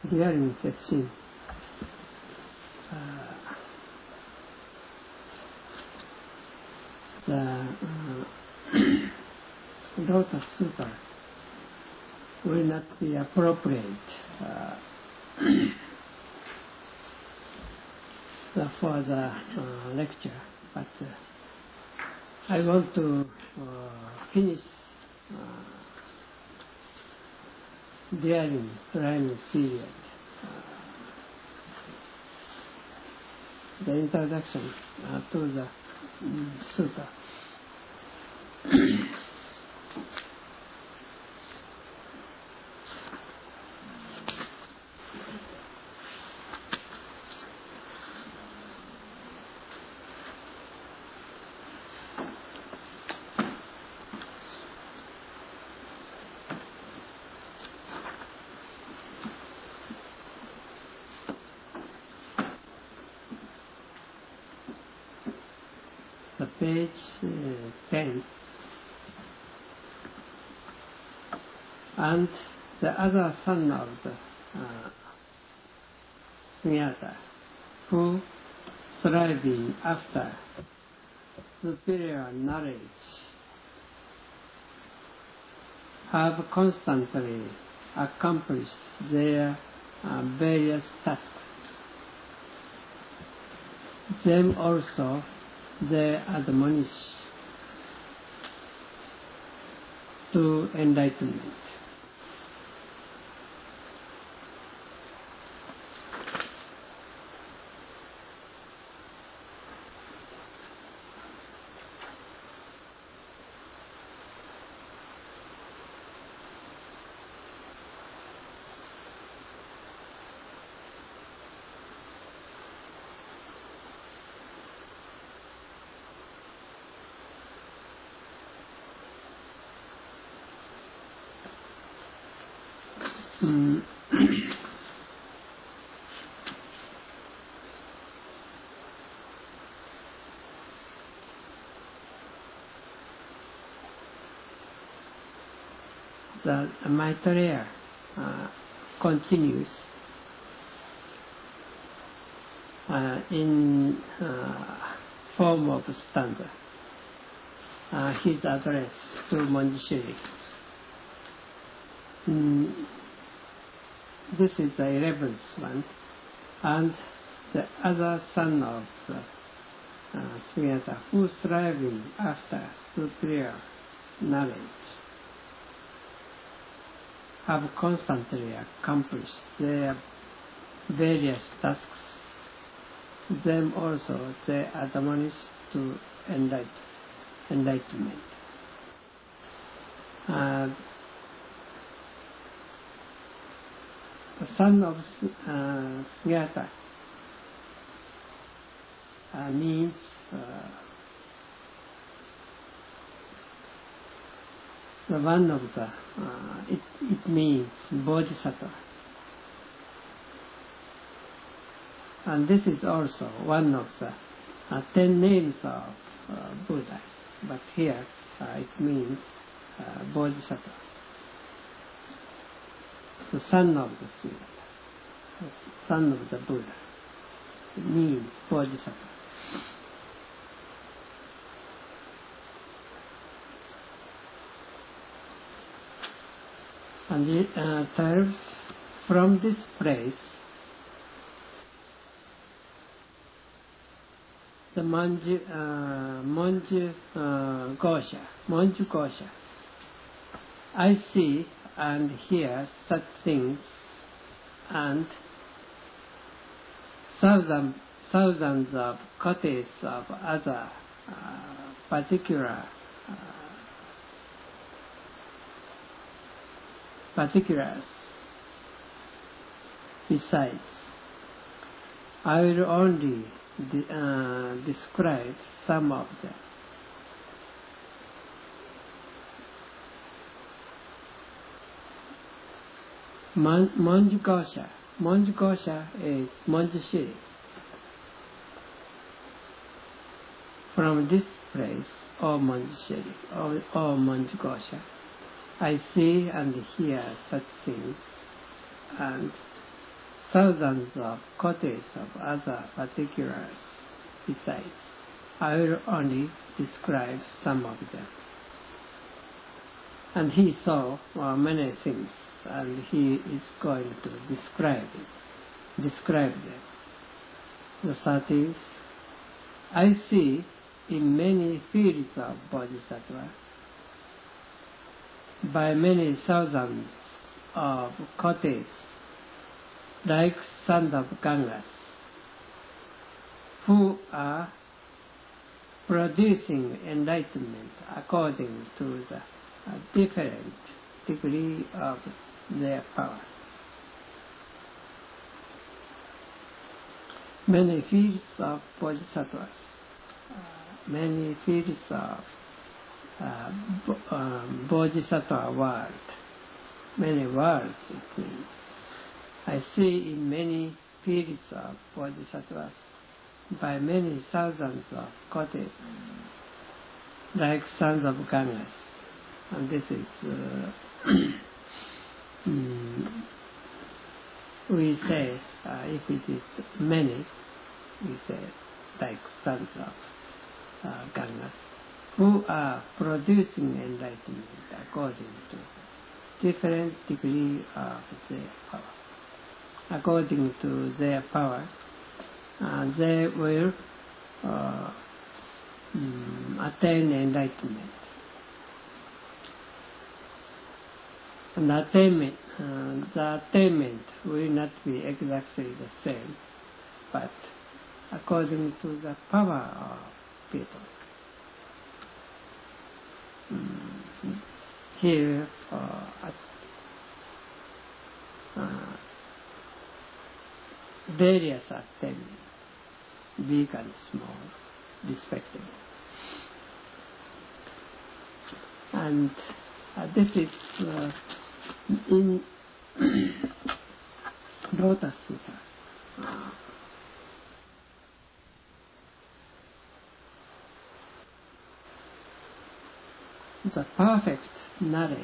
During the scene, the Lotus Sutra will not be appropriate for the lecture, but I want to finish during training period the introduction to the sutta. Page 10, and the other son of the Sunyata, who striving after superior knowledge, have constantly accomplished their various tasks. Them also they admonish to enlightenment. The Maitreya continues in form of stanza his address to Manjushri. This is the 11th one, and the other son of Sunyata, who striving after superior knowledge, have constantly accomplished their various tasks. Them also they admonish to enlightenment. The son of Sunyata means the one of the it means Bodhisattva, and this is also one of the 10 names of Buddha, but here it means Bodhisattva, the son of the Sunyata, son of the Buddha. It means Bodhisattva. And it tells from this place the Manju Gosha. I see and hear such things, and thousands of copies of other particulars besides. I will only describe some of them. Manjukosha. Manjukosha is Manjushri. From this place, O Manjushri, O Manjukosha, I see and hear such things, and thousands of quotes of other particulars besides. I will only describe some of them. And he saw many things, and he is going to describe them. The third is, I see in many fields of Bodhisattva, by many thousands of cottages, like sons of Gangas, who are producing enlightenment according to the different degree of their power. Many fields of bodhisattvas, many fields of bodhisattva world, many worlds it means. I see in many fields of bodhisattvas by many thousands of cottages, like sons of Gangas. And this is, we say, if it is many, we say, like sons of Gangas, who are producing enlightenment according to different degree of their power. According to their power, they will attain enlightenment. And the attainment will not be exactly the same, but according to the power of people. Here, various attainments, big and small, respectively. And this is in Lotus Sutra. The perfect knowledge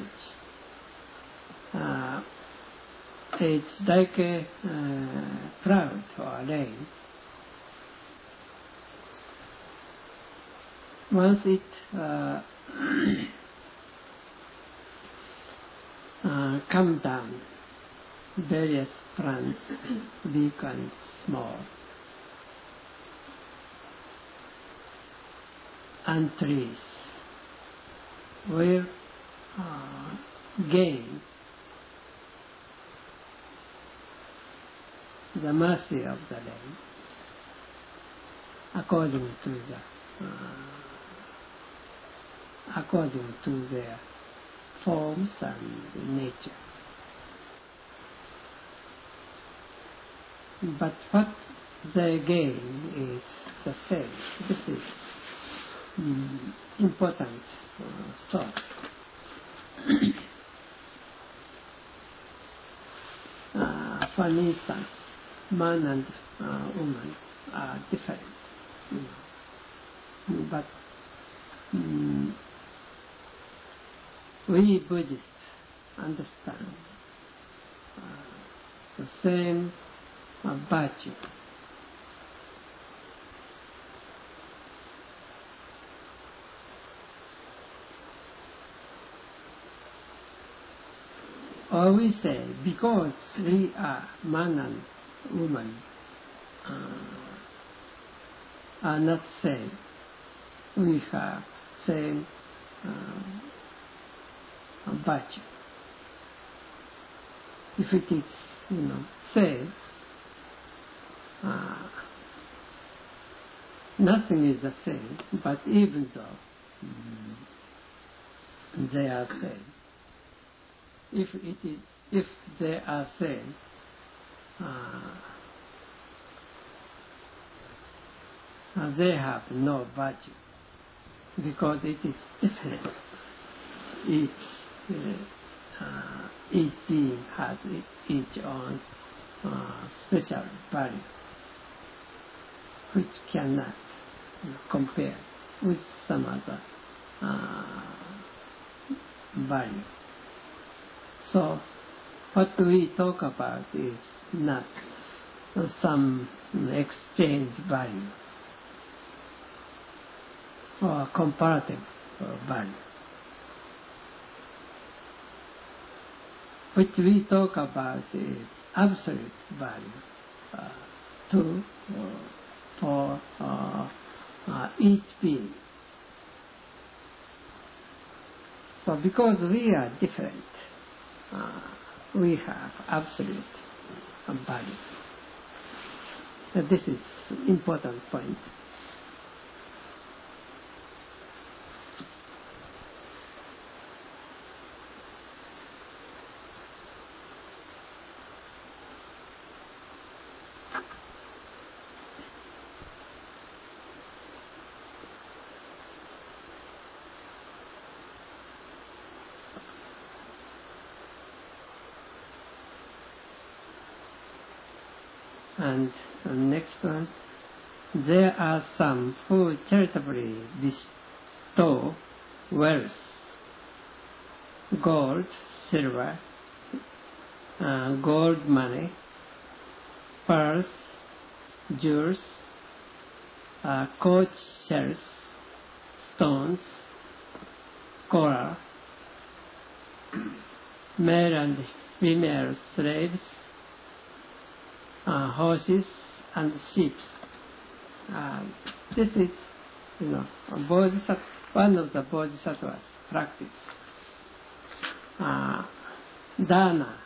is like a cloud or rain. Once it come down, various plants, big and small, and trees will gain the mercy of the rain according to their forms and nature. But what they gain is the same. This is important thought. For instance, man and woman are different, but we Buddhists understand the same virtue. Or we say, because we are man and woman are not same, we have same virtue. If it is, same, nothing is the same, but even though they are same, if they are same, they have no virtue, because it is different. Each being has its own special value, which cannot compare with some other value. So what we talk about is not some exchange value or comparative value, which we talk about is absolute value for each being. So because we are different, we have absolute value. This is important point. And the next one, there are some who charitably bestow wealth, gold, silver, gold money, pearls, jewels, coach shells, stones, coral, male and female slaves, horses and sheep. This is, one of the bodhisattvas practice. Dana,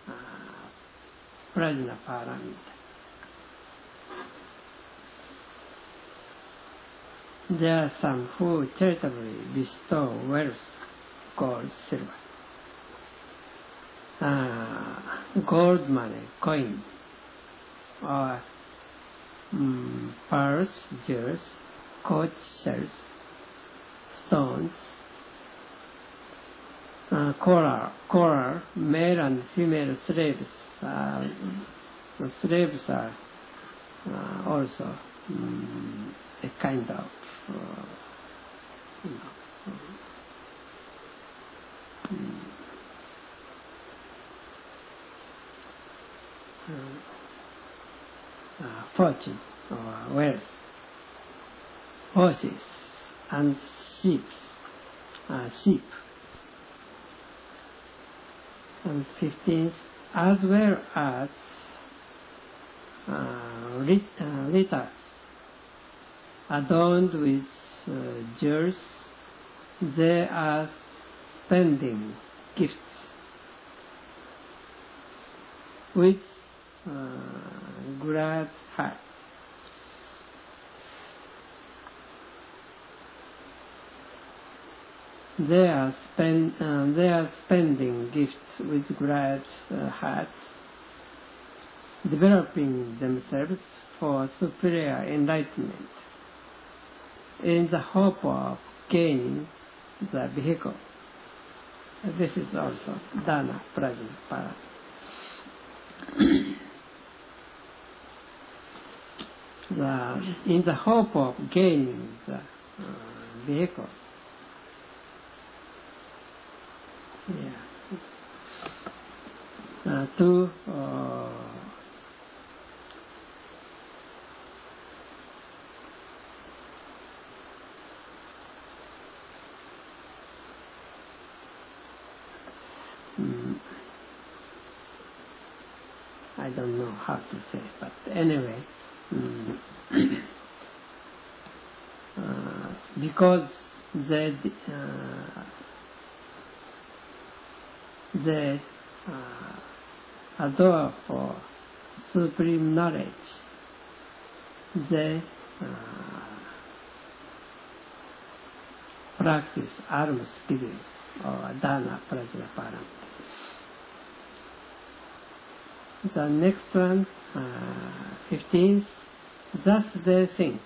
prajnaparamita. There are some who charitably bestow wealth, gold, silver, gold money, coin, or pearls, jewels, coach shells, stones, coral, male and female slaves. The slaves are also a kind of fortune or wealth, horses and sheep. And 15th, as well as litters adorned with jewels, they are spending gifts with glad heart. They are spending gifts with glad hearts, developing themselves for superior enlightenment in the hope of gaining the vehicle. This is also dana, prajna, para. In the hope of gaining the vehicle. To I don't know how to say, but anyway, because they adore for supreme knowledge, they practice alms giving or dana, prajna, param. The next one, 15th, thus they think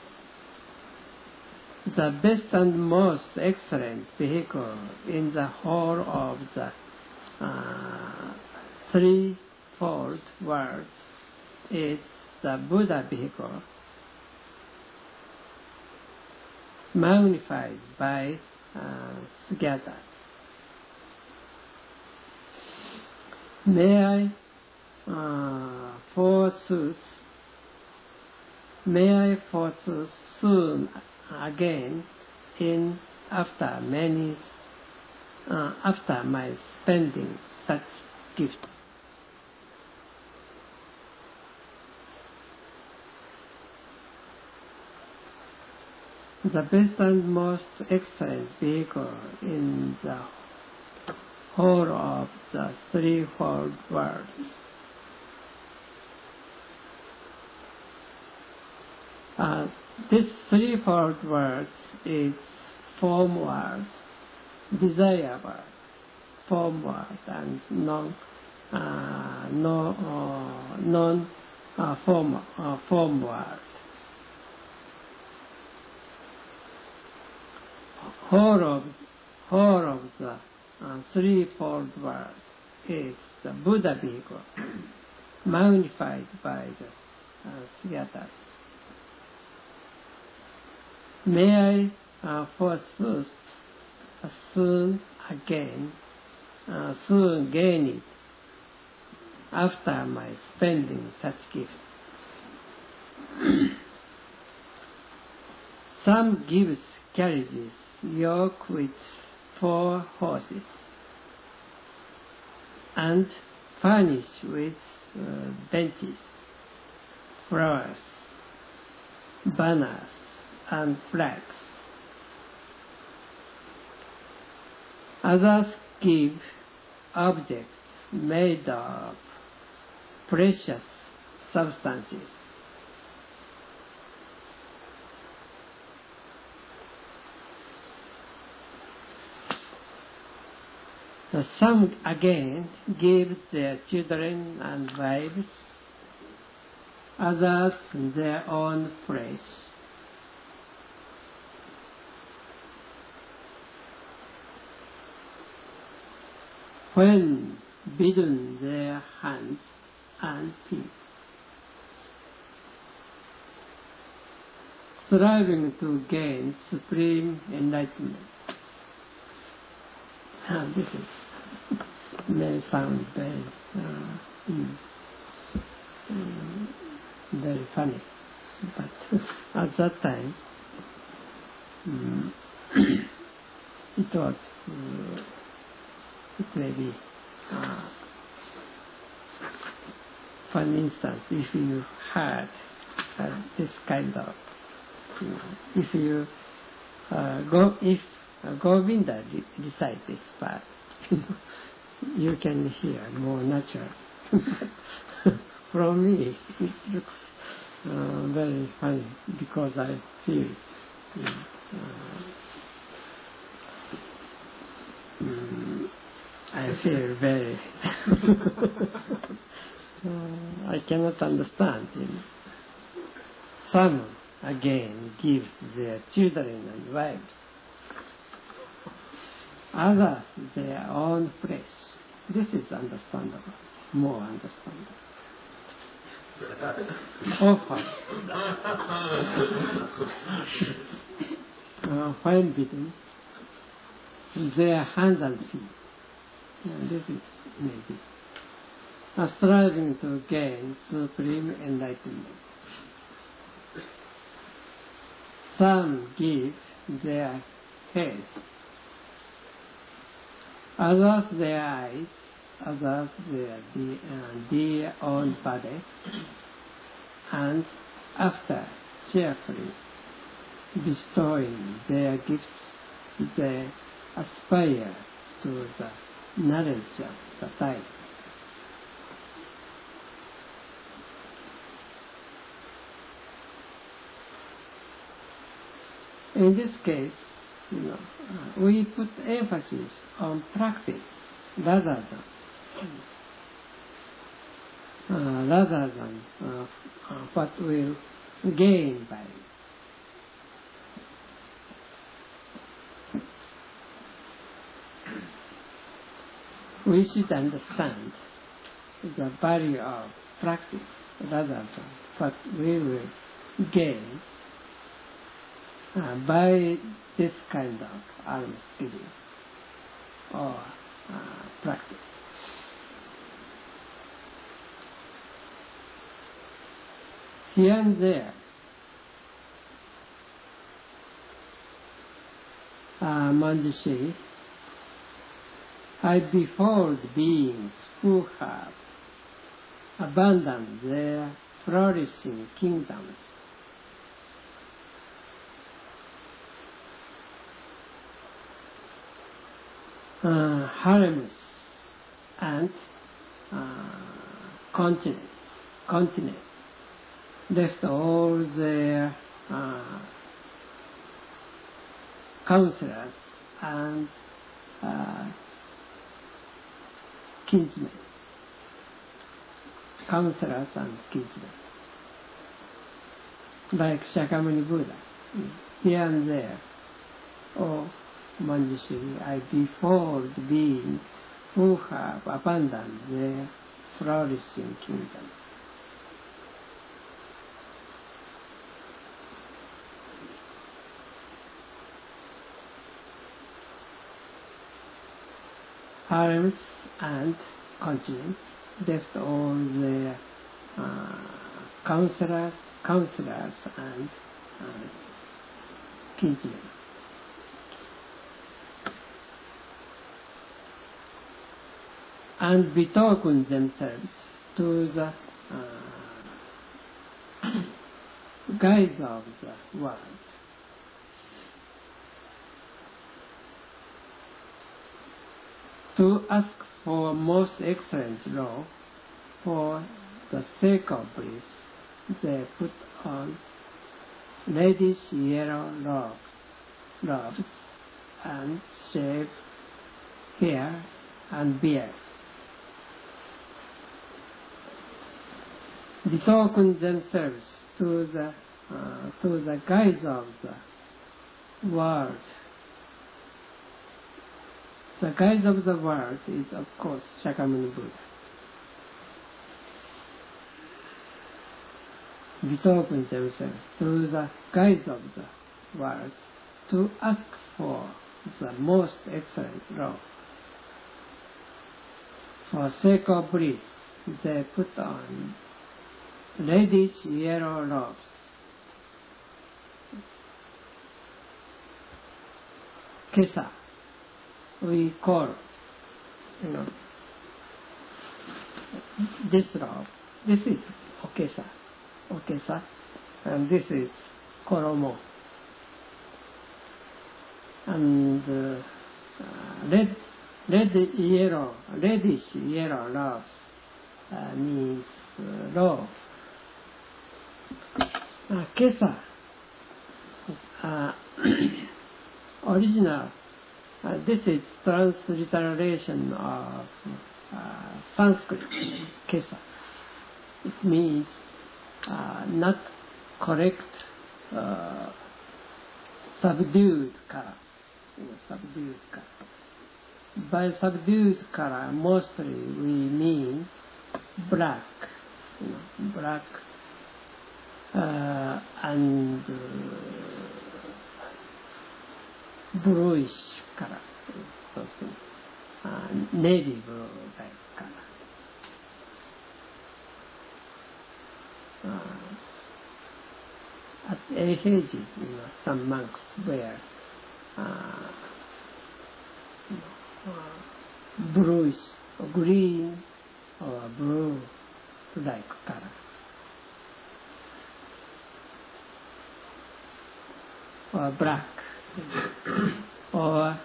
the best and most excellent vehicle in the whole of the threefold worlds is the Buddha vehicle, magnified by Sugyata. May I forsooth, may I forsooth soon again in after my spending such gifts. The best and most excellent vehicle in the whole of the threefold world. This threefold world is form world, desire world, form world, and form world. Whole of the threefold world is the Buddha vehicle, magnified by the theater. May I forsooth soon gain it after my spending such gifts. Some gives carriages yoke with 4 horses and furnished with benches, flowers, banners, and flags. Others give objects made of precious substances. Some again give their children and wives, others their own flesh. When bidden their hands and feet, striving to gain supreme enlightenment. This may sound very, very funny, but at that time it was. It may be, for instance, if you had this kind of, if you if Govinda recite this part, you can hear more natural. From me, it looks very funny because I feel. I feel very. I cannot understand him. Some again gives their children and wives, others their own flesh. This is understandable, more understandable. Offer. When bidden, their hands and feet. This is maybe striving to gain supreme enlightenment. Some give their heads, others their eyes, others their own body, and after cheerfully bestowing their gifts, they aspire to the knowledge of the time. In this case, we put emphasis on practice rather than what we'll gain by it. We should understand the value of practice rather than what we will gain by this kind of alms giving or practice. Here and there, Manjushri, I behold beings who have abandoned their flourishing kingdoms. Harems and continent left all their counselors and kinsmen. Counselors and kinsmen. Like Shakyamuni Buddha, here and there. Oh, Manjushri, I behold beings who have abandoned their flourishing kingdom. Harems and continents left all their counselors and kinsmen. And betoken themselves to the guides of the world. To ask for most excellent law for the sake of bliss, they put on reddish yellow robes and shave hair and beard. Betoken themselves to the guides of the world. The guide of the world is, of course, Shakyamuni Buddha. Betoken themselves to the guides of the world to ask for the most excellent law. For sake of bliss, they put on reddish yellow robes. Kesa, we call, this robe. This is okesa, and this is koromo. And reddish yellow robes means robe. Kesa, original. This is transliteration of Sanskrit, kesa. It means not correct, subdued color. Subdued color. By subdued color, mostly we mean black, black and bluish color, navy blue like color. At Eiheiji, some monks wear bluish, or green, or blue like color. Or black, or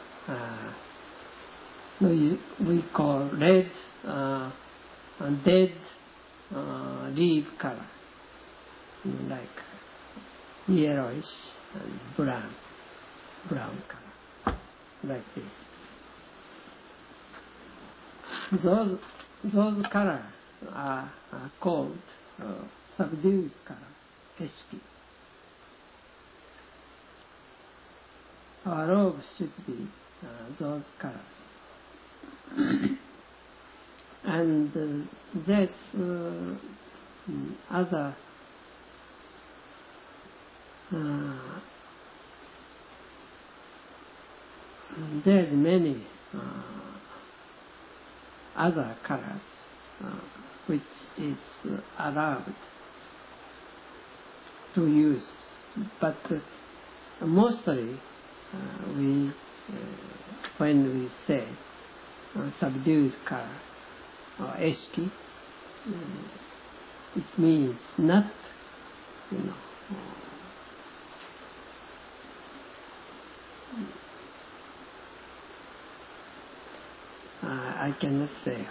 we call red dead leaf color, like yellowish and brown color, like this. Those colors are called subdued color, keshiki. Our robe should be those colors. And that's other there's many other colors which is allowed to use. But mostly when we say subdued color or eshiki, it means not, I cannot say.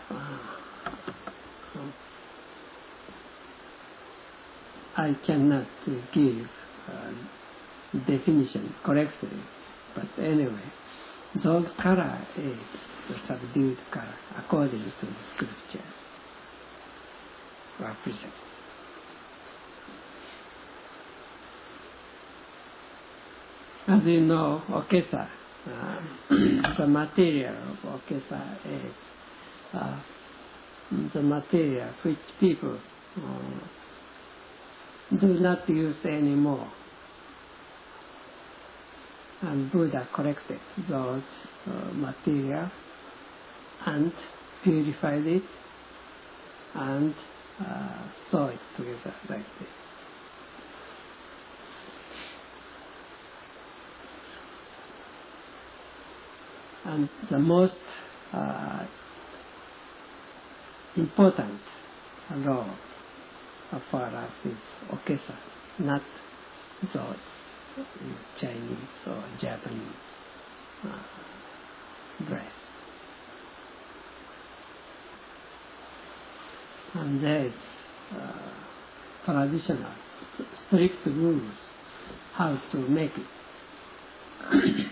I cannot give definition correctly, but anyway, those color is the subdued color according to the scriptures or precepts. As you know, okesa, the material of okesa is the material which people do not use anymore. And Buddha collected those material and purified it and sew it together like this. And the most important law for us is okesa, not those Chinese or Japanese dress. And there is traditional, strict rules how to make it.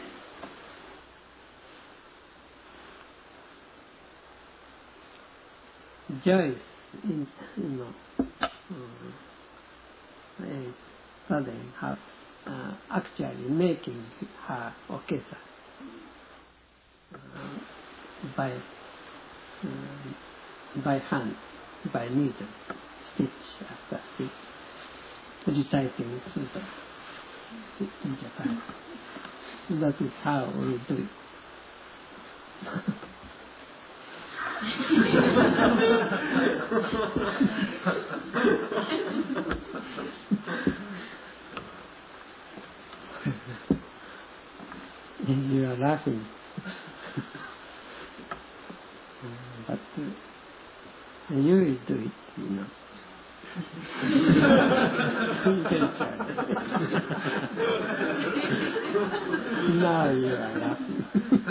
Joyce, studying how actually making her okesa by hand, by needle, stitch after stitch, reciting sutra in Japan. That is how we do it. You are laughing. But you will do it, You can try. Now you are laughing.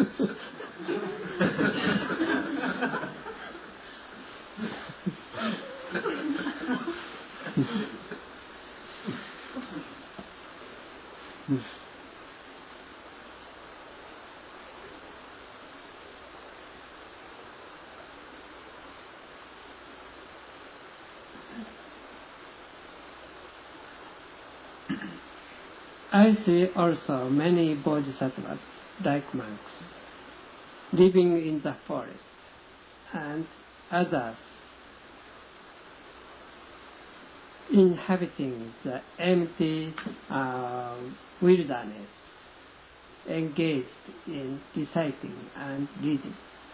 I see also many bodhisattvas, like monks, living in the forest, and others inhabiting the empty wilderness, engaged in reciting and reading,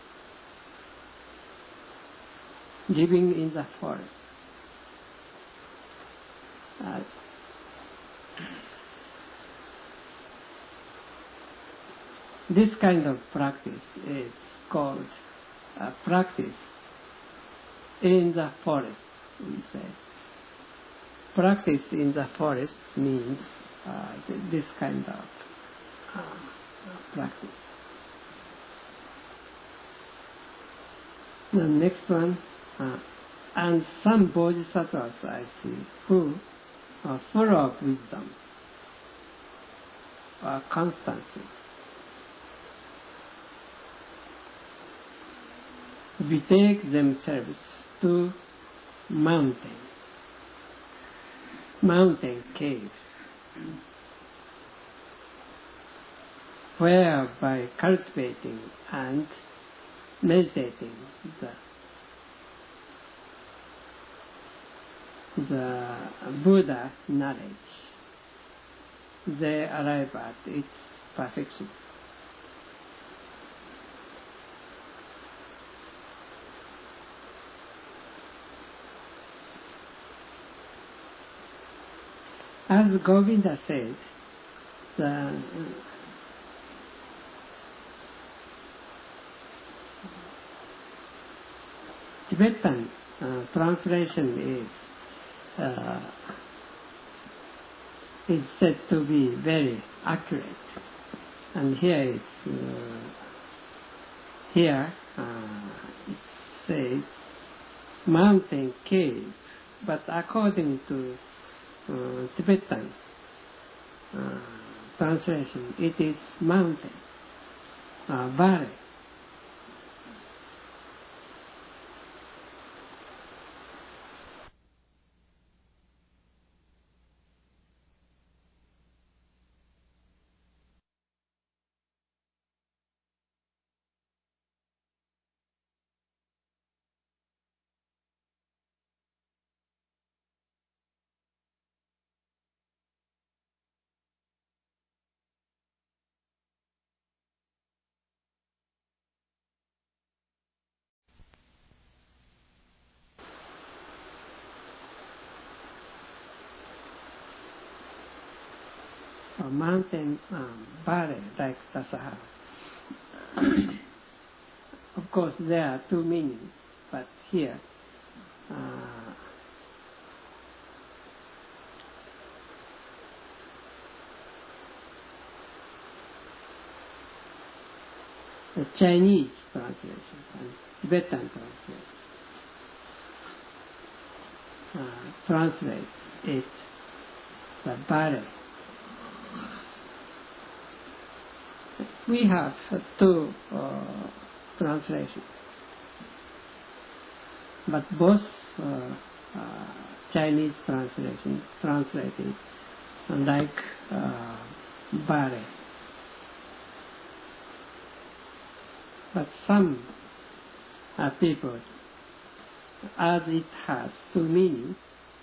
living in the forest. This kind of practice is called practice in the forest, we say. Practice in the forest means this kind of practice. The next one, and some bodhisattvas I see who are full of wisdom or constancy, betake themselves to mountain caves, where by cultivating and meditating the Buddha knowledge, they arrive at its perfection. As Govinda said, the Tibetan translation is said to be very accurate, and here it says mountain cave, but according to Tibetan translation, it is mountain, valley. Or mountain valley like the Sahara. Of course, there are two meanings, but here the Chinese translation and Tibetan translation translate it the valley. We have two translations, but both Chinese translations translated like valley. But some people, as it has two meanings,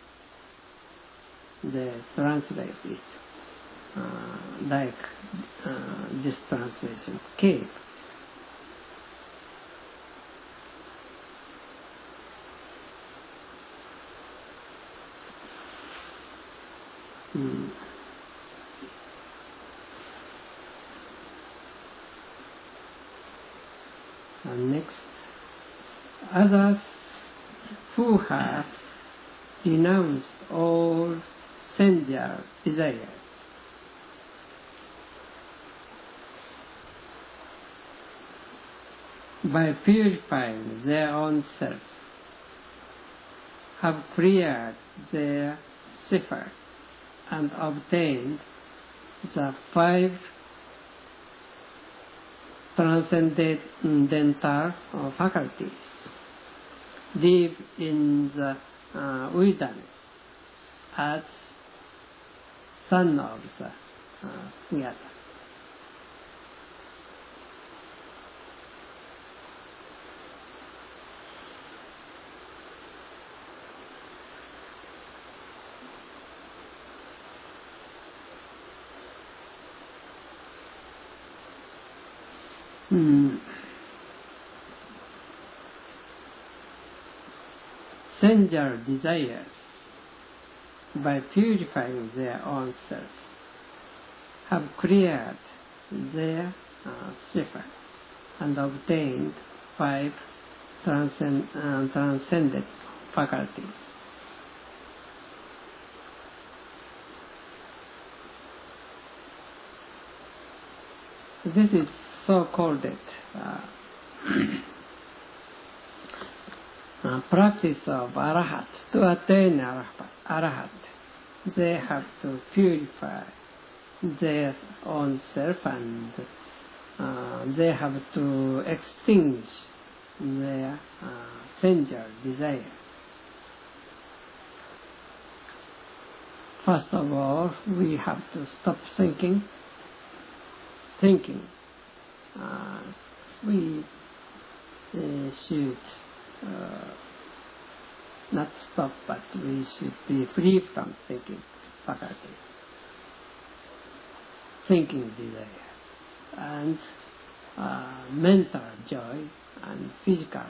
they translate it like this translation, cave. And next, others who have renounced all sensual desires by purifying their own self, have cleared their cipher and obtained the five transcendental faculties, live in the wilderness as son of the Sunyata. Sensual desires, by purifying their own self, have cleared their cipher and obtained five transcendent faculties. This is so-called practice of arahat. To attain arahat, they have to purify their own self, and they have to extinguish their sensual desire. First of all, we have to stop thinking. We should not stop, but we should be free from thinking faculty, thinking desires, and mental joy and physical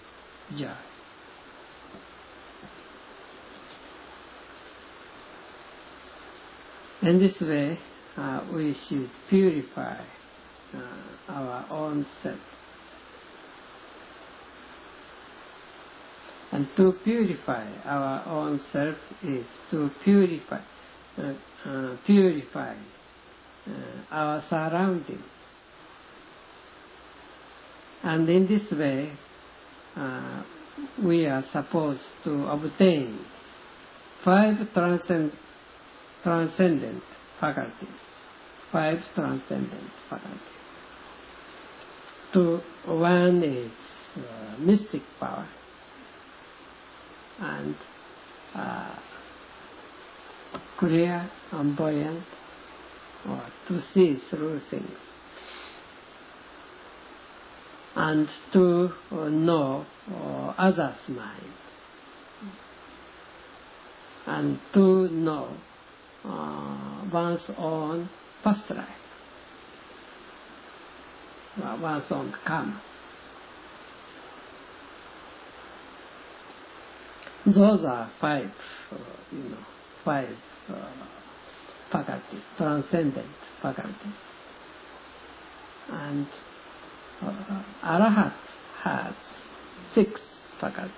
joy. In this way, we should purify our own self. And to purify our own self is to purify our surroundings. And in this way, we are supposed to obtain 5 transcendent faculties. 5 transcendent faculties. One is mystic power, and clear, buoyant, or to see through things, and to know others' mind, and to know one's own past life, one's own karma. Those are 5 faculties, transcendent faculties. And Arahat has 6 faculties.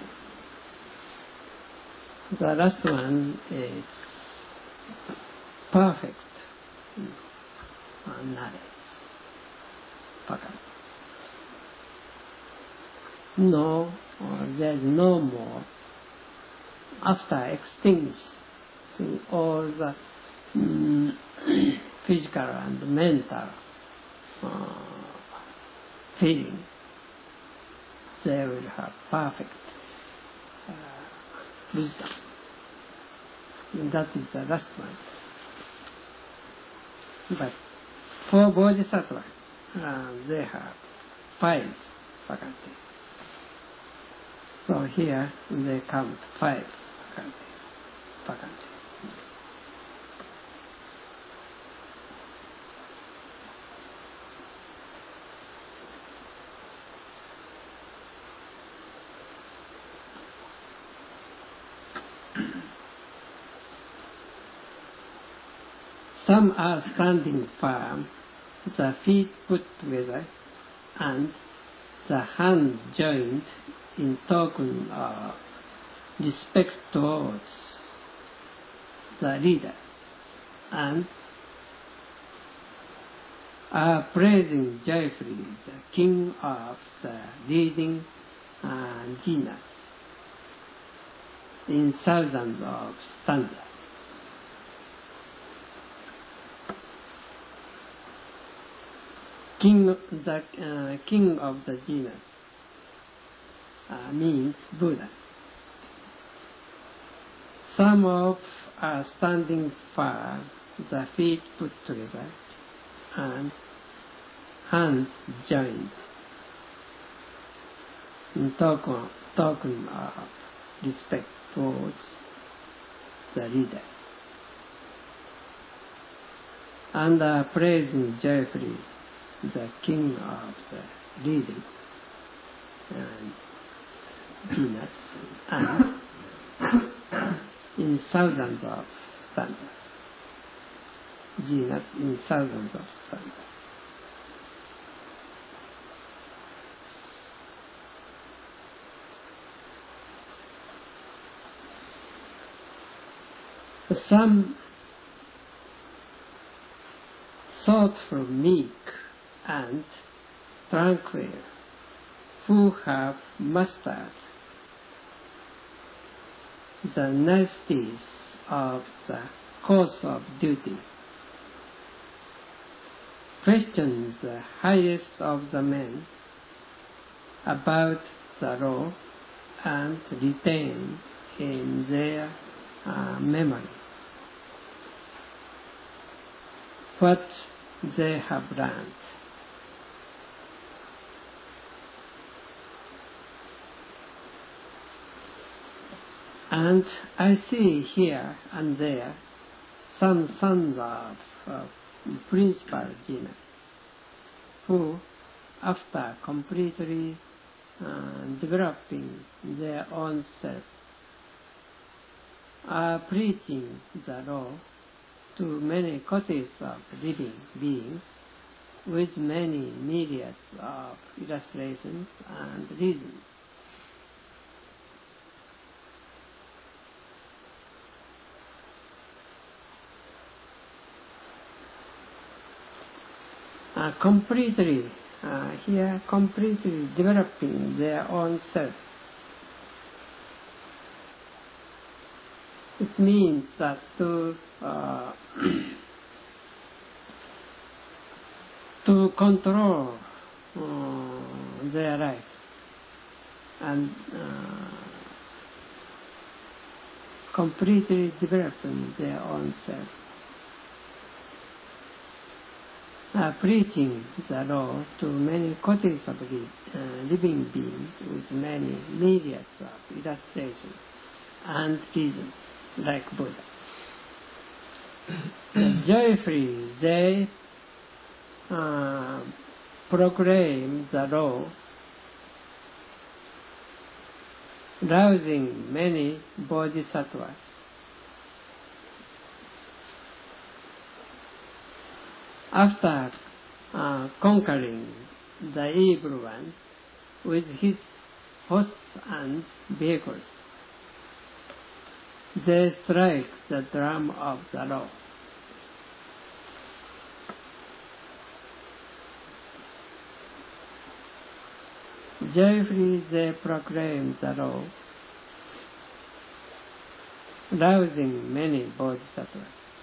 The last one is perfect knowledge faculty. No, there is no more. After extinguishing all the physical and mental feeling, they will have perfect wisdom. And that is the last one. But for Bodhisattva, they have 5 faculties. So here they count 5 faculties. Some are standing firm, the feet put together, and the hands joined in token of respect towards the leader, and are praising joyfully the king of the leading genus in thousands of stanzas. King of the genus means Buddha. Some of are standing firm, the feet put together, and hands joined in token of respect towards the leader, and are praising joyfully the king of the leading genus, and in thousands of stanzas. Genus in thousands of stanzas. Some thoughtful, meek, and tranquil, who have mastered the niceties of the course of duty, question the highest of the men about the law and retain in their memory what they have learned. And I see here and there some sons of principal genus who, after completely developing their own self, are preaching the law to many copies of living beings with many myriads of illustrations and reasons. Completely developing their own self. It means that to control their life and completely developing their own self. Preaching the law to many copies of living beings with many myriads of illustrations and reasons, like Buddha. Joyfully they proclaim the law, rousing many bodhisattvas. After conquering the evil one with his hosts and vehicles, they strike the drum of the law. Joyfully they proclaim the law, rousing many bodhisattvas.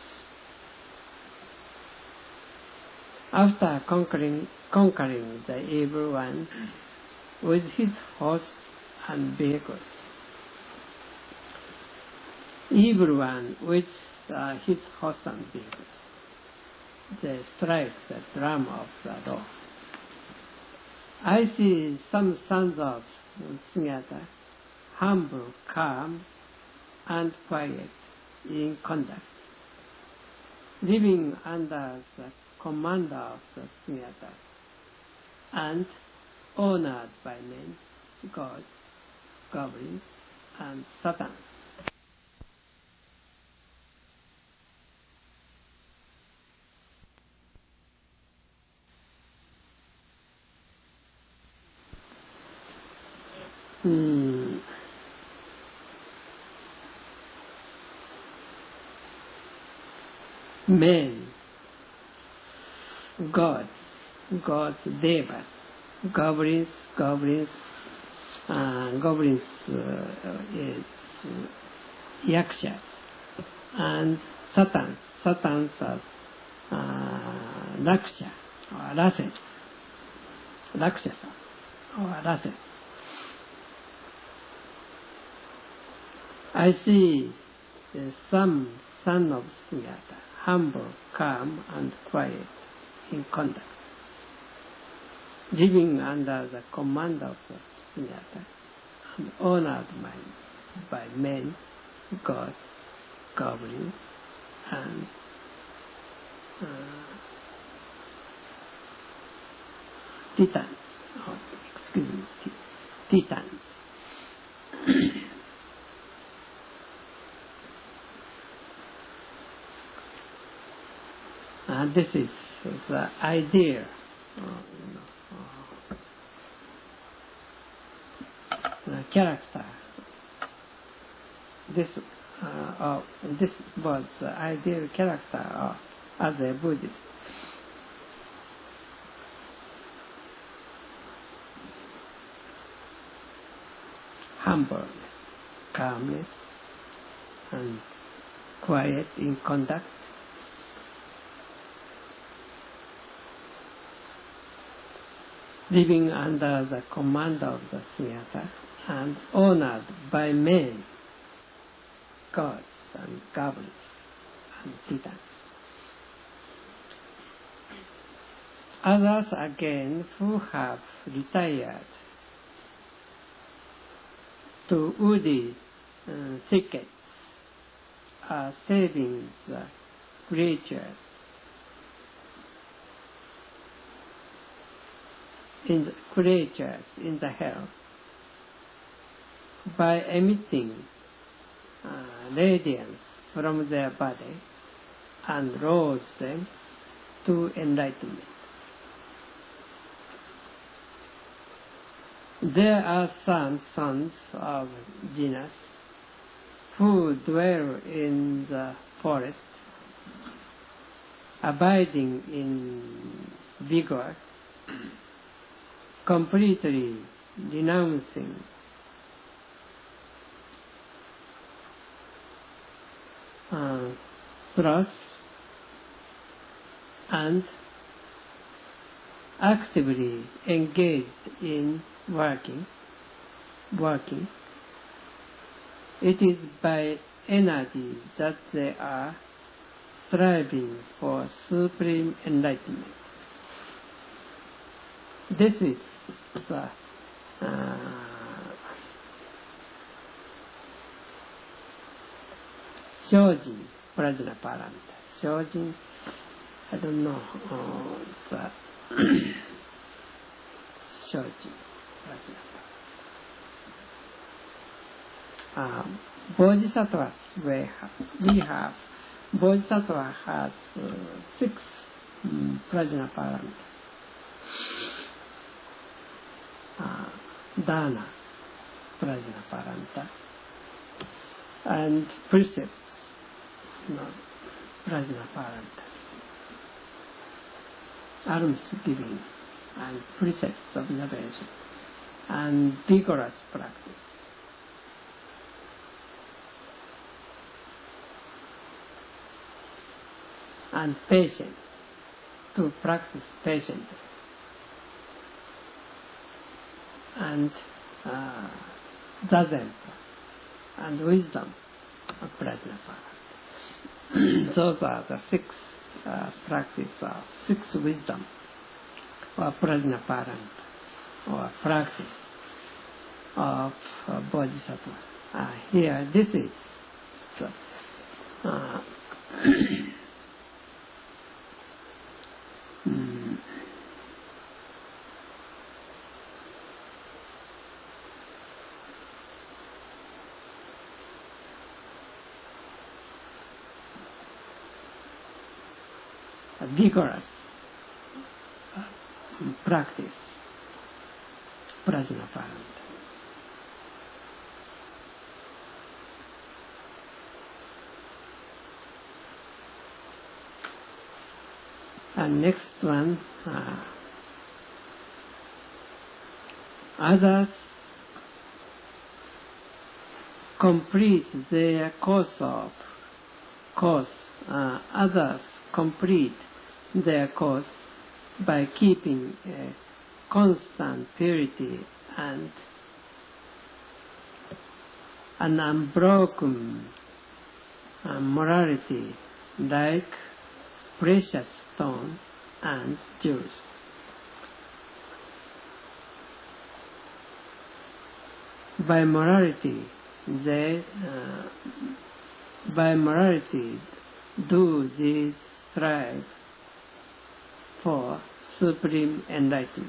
After conquering the evil one with his hosts and vehicles, evil one with his hosts and vehicles, they strike the drum of the law. I see some sons of Sunyata, humble, calm, and quiet in conduct, living under the commander of the Sunyata, and honored by men, gods, goblins, and Satan. Men, gods, devas, goblins is yakshas, and satans are raksha or rakshasa or rases. I see some son of Sunyata, humble, calm, and quiet in conduct, living under the command of the Sunyata, and honored by men, gods, goblins, and titans. Titans. This is the ideal character. This was the ideal character as a Buddhist. Humbleness, calmness, and quiet in conduct. Living under the command of the Sunyata and honored by men, gods and goblins and titans. Others again who have retired to woody thickets are saving the creatures in the hell by emitting radiance from their body and rose them to enlightenment. There are some sons of Genus who dwell in the forest, abiding in vigor, completely renouncing sloth and actively engaged in working. It is by energy that they are striving for supreme enlightenment. This is the Shojin Prajnaparanta. Shojin, I don't know the Shojin Prajnaparanta. Bodhisattvas, we have Bodhisattva has 6 Prajnaparanta. Dana Prajnaparanta and precepts, Prajnaparanta. Alms giving and precepts observation and vigorous practice. And patience, to practice patiently. And zazen and wisdom of Prajnaparanta. Those are the 6 practice of 6 wisdom or Prajnaparanta or practice of Bodhisattva. Here, this is the, vigorous practice, Prajnaparanta. And next one, others complete their others complete their course by keeping a constant purity and an unbroken morality like precious stone and jewels. By morality do these strive for supreme enlightenment.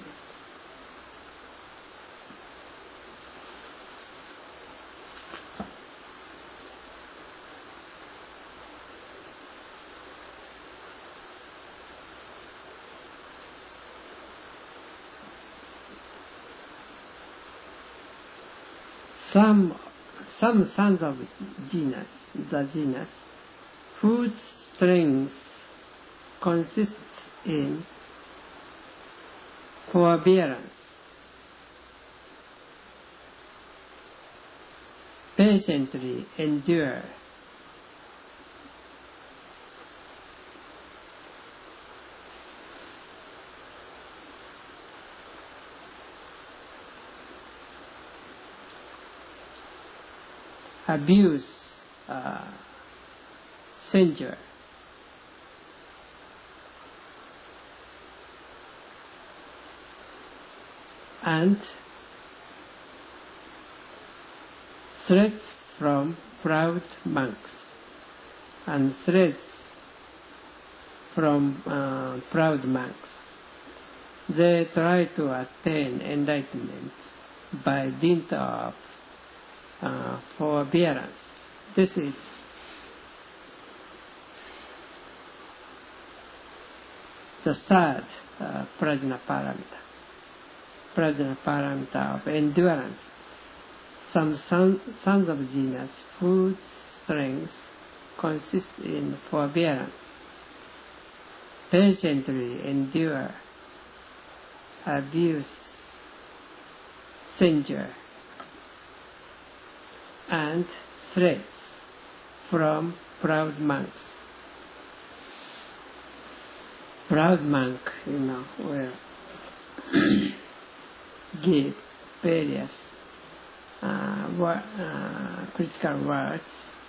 Some sons of Genus, the Genus, whose strength consists in forbearance, patiently endure abuse, censure, and threats from proud monks and threats from proud monks. They try to attain enlightenment by dint of forbearance. This is the third prajna paramita. Prajna paramita of endurance. Some sons of genius whose strength consists in forbearance, patiently endure abuse, censure, and threats from proud monks. Proud monk, will give various critical words,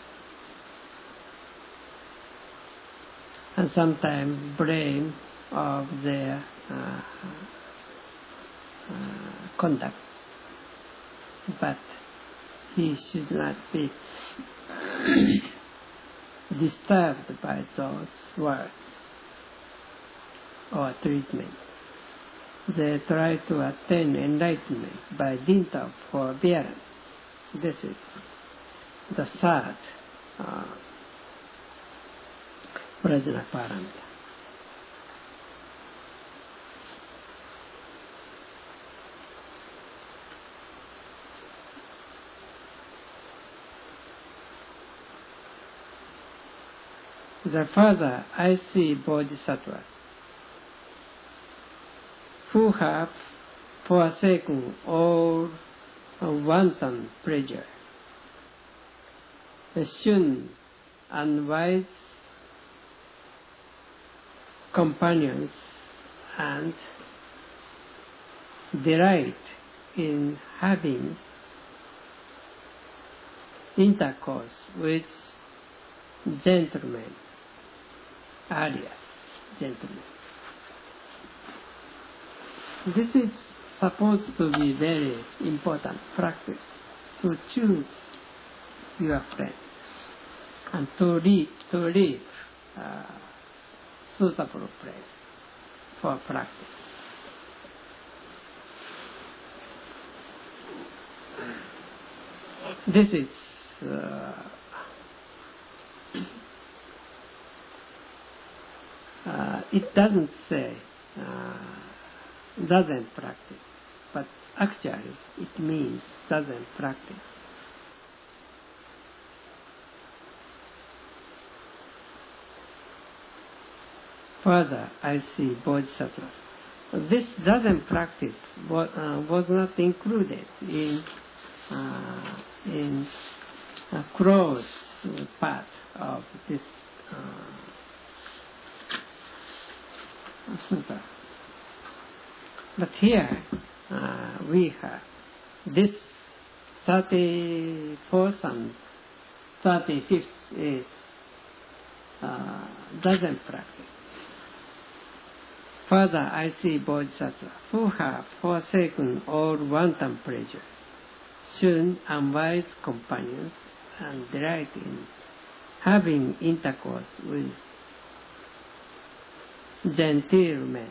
and sometimes blame of their conduct. But he should not be disturbed by those words or treatment. They try to attain enlightenment by dint of forbearance. This is the third prajna paramita. The further I see bodhisattvas who have forsaken all wanton pleasure, shun unwise companions, and delight in having intercourse with gentlemen, alias gentlemen. This is supposed to be very important practice, to choose your friend and to leave suitable place for practice. This is it doesn't say doesn't practice, but actually it means doesn't practice. Further, I see bodhisattvas. This doesn't practice was not included in close part of this sutta. But here we have this 34th and 35th is doesn't practice. Further, I see bodhisattvas who have forsaken all wanton pleasure, shun unwise companions, and delight in having intercourse with genteel men.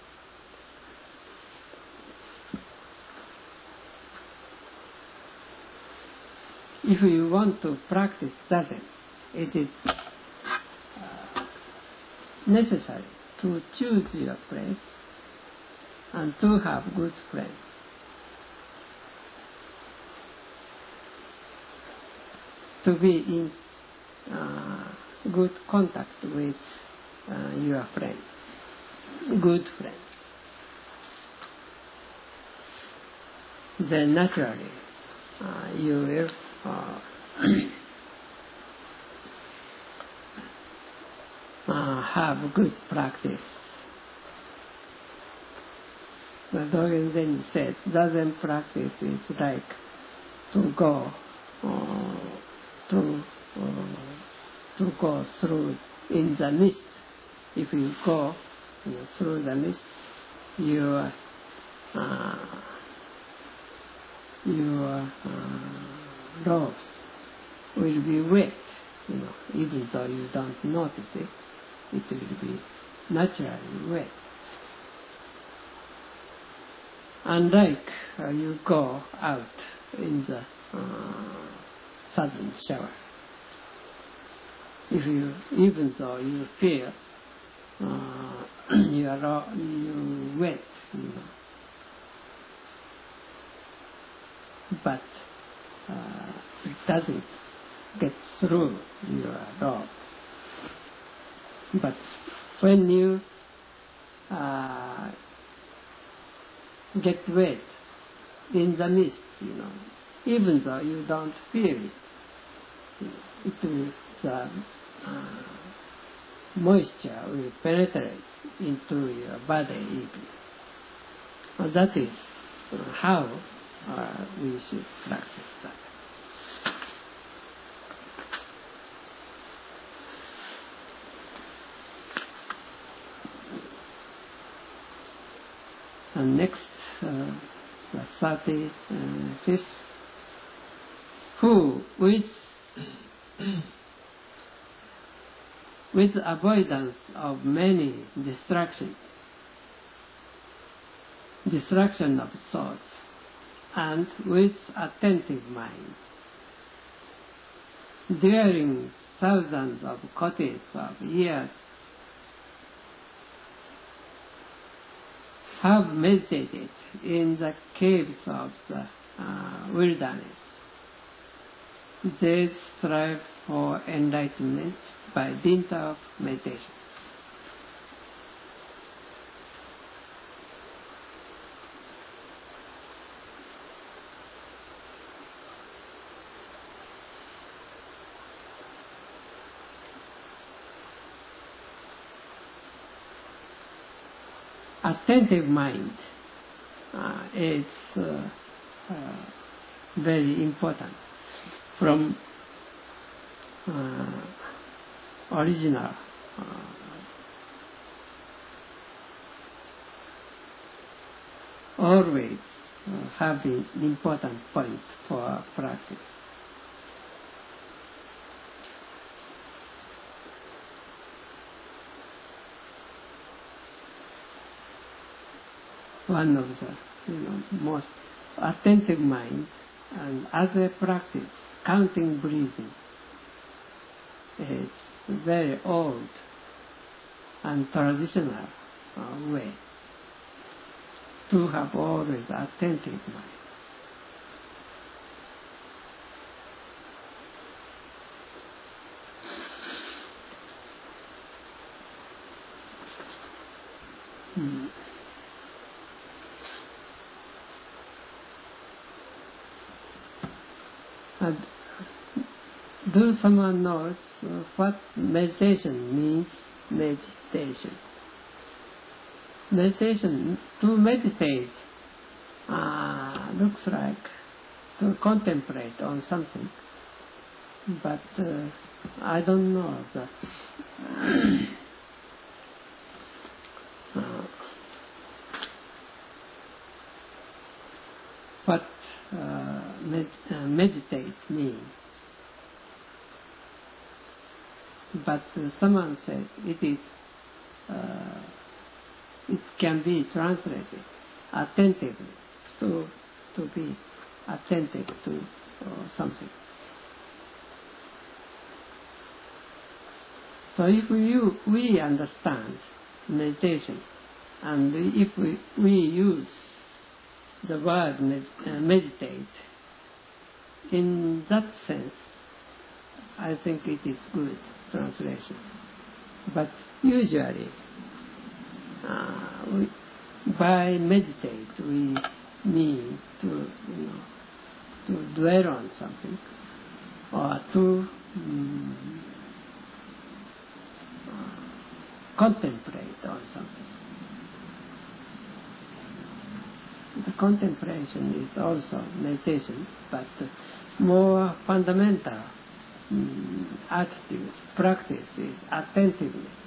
If you want to practice doesn't, it is necessary to choose your place and to have good friends. To be in good contact with your friend, good friend. Then naturally you will have good practice. But Dogen then said, doesn't practice is like to go to go through in the mist. If you go through the mist, your robes will be wet. Even though you don't notice it, it will be naturally wet. Unlike you go out in the sudden shower. Even though you feel you wait, but it doesn't get through your robe. But when you get wet in the mist, even though you don't feel it, the moisture will penetrate into your body even. That is how we should practice that. And next, the 35th, who with avoidance of many distraction of thoughts, and with attentive mind, during thousands of coties of years, have meditated in the caves of the wilderness. They strive for enlightenment by dint of meditation. Attentive mind is very important. From original always have been important point for practice. One of the most attentive mind, and as a practice, counting breathing is very old and traditional way to have always attentive mind. And do someone knows what meditation means? Meditation. Meditation, to meditate, looks like to contemplate on something. But I don't know that. What meditate means. But someone said it can be translated attentiveness, to be attentive to something. So if we understand meditation, and if we use the word meditate, in that sense, I think it is good translation. But usually, by meditate, we mean to dwell on something, or to contemplate on something. The contemplation is also meditation, but more fundamental attitude, practice is attentiveness.